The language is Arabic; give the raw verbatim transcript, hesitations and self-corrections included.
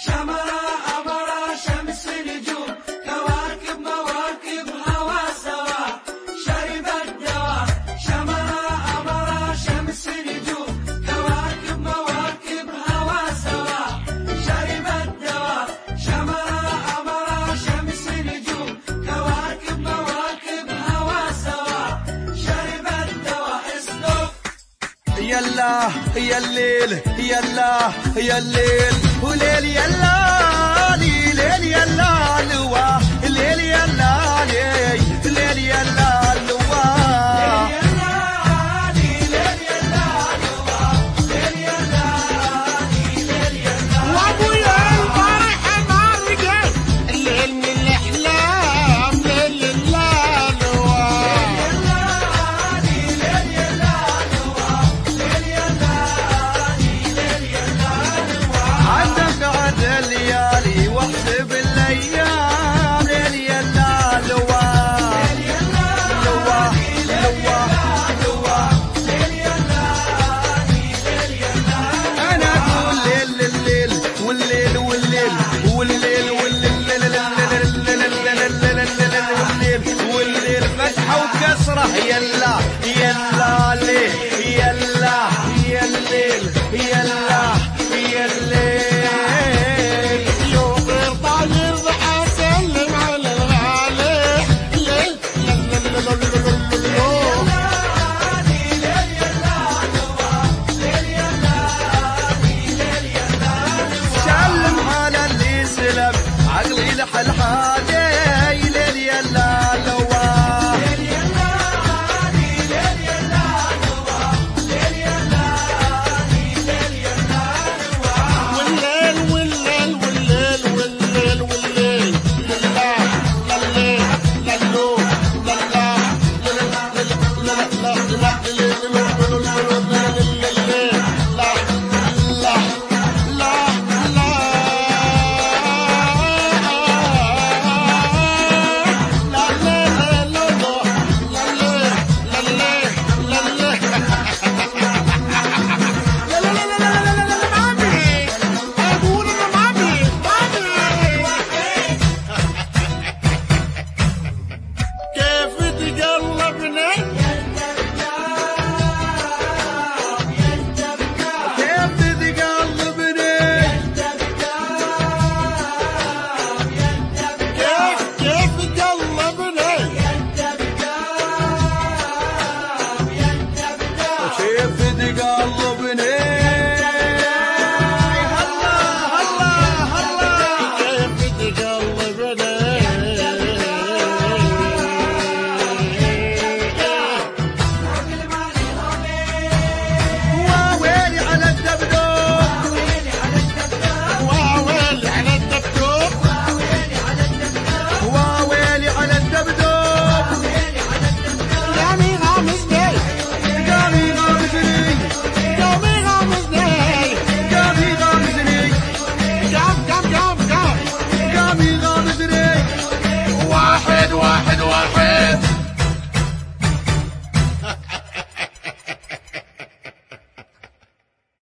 شمرة أمرة شمس نجوم كواكب مواكب هوا سوا شرب الدواء شمرة أمرة شمس نجوم كواكب مواكب هوا سوا شرب الدواء شمرة أمرة شمس نجوم كواكب مواكب هوا سوا شرب الدواء اصدق يلا يا الليل يلا يا الليل وليل يلا ليل يلا لوا ليل يلا ليل يلا لوا وابويا الفرح مرقه الليل من الاحلام ليل اللالوه عندك عد الليالي واحسب الايام ليل يلا لوا لوا لوا لوا انا اقول ليل الليل والليل والليل والليل والليل والليل والليل فتحه وكسره يلا يلا ليه يلا يا الليل يلا